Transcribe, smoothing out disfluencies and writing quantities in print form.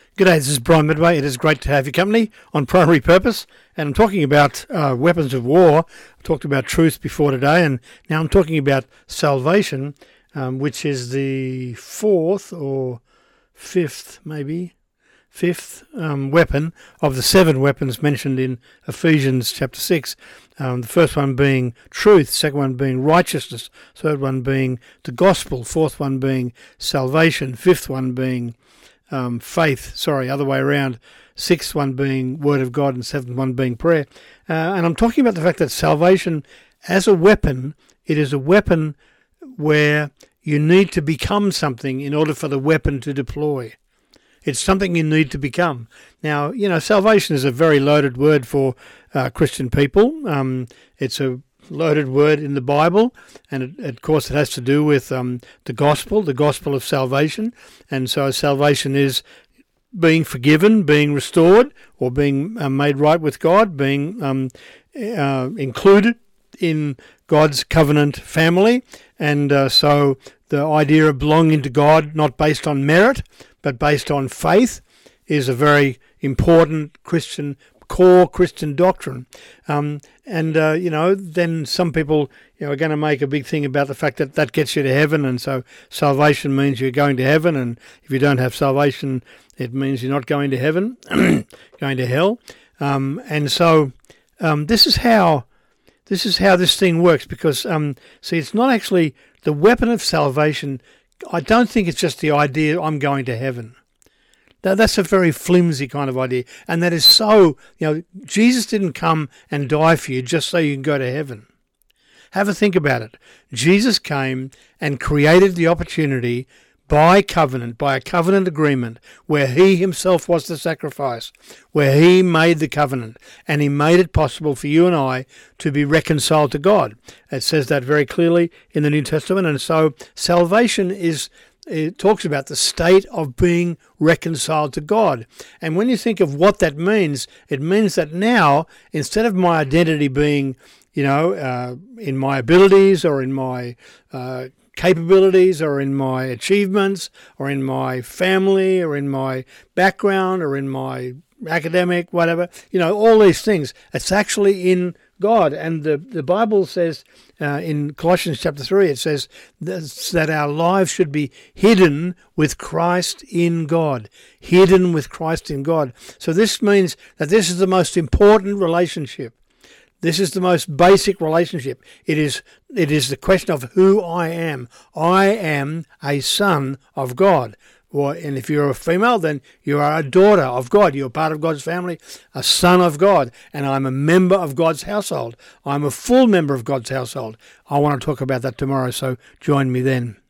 G'day, this is Brian Midway. It is great to have your company on Primary Purpose. And I'm talking about weapons of war. I talked about truth before today, and now I'm talking about salvation, which is the fifth weapon of the 7 weapons mentioned in Ephesians chapter 6. The first one being truth, second one being righteousness, third one being the gospel, fourth one being salvation, fifth one being other way around, sixth one being word of God and seventh one being prayer. And I'm talking about the fact that salvation as a weapon, it is a weapon where you need to become something in order for the weapon to deploy. It's something you need to become. Now, salvation is a very loaded word for Christian people. It's a loaded word in the Bible, and of course it has to do with the gospel of salvation. And so salvation is being forgiven, being restored, or being made right with God, being included in God's covenant family. And so the idea of belonging to God, not based on merit, but based on faith, is a very important core Christian doctrine. Then some people are going to make a big thing about the fact that that gets you to heaven, and so salvation means you're going to heaven, and if you don't have salvation, it means you're not going to heaven, going to hell. This is how this thing works, because it's not actually the weapon of salvation. I don't think it's just the idea I'm going to heaven. Now, that's a very flimsy kind of idea, and that is so, Jesus didn't come and die for you just so you can go to heaven. Have a think about it. Jesus came and created the opportunity by a covenant agreement, where he himself was the sacrifice, where he made the covenant, and he made it possible for you and I to be reconciled to God. It says that very clearly in the New Testament, and so salvation it talks about the state of being reconciled to God. And when you think of what that means, it means that now, instead of my identity being, in my abilities or in my capabilities or in my achievements or in my family or in my background or in my academic, whatever, all these things, it's actually in God. And the Bible says in Colossians chapter 3, it says that our lives should be hidden with Christ in God. Hidden with Christ in God. So this means that this is the most important relationship. This is the most basic relationship. It is the question of who I am. I am a son of God. And if you're a female, then you are a daughter of God. You're part of God's family, a son of God. And I'm a member of God's household. I'm a full member of God's household. I want to talk about that tomorrow, so join me then.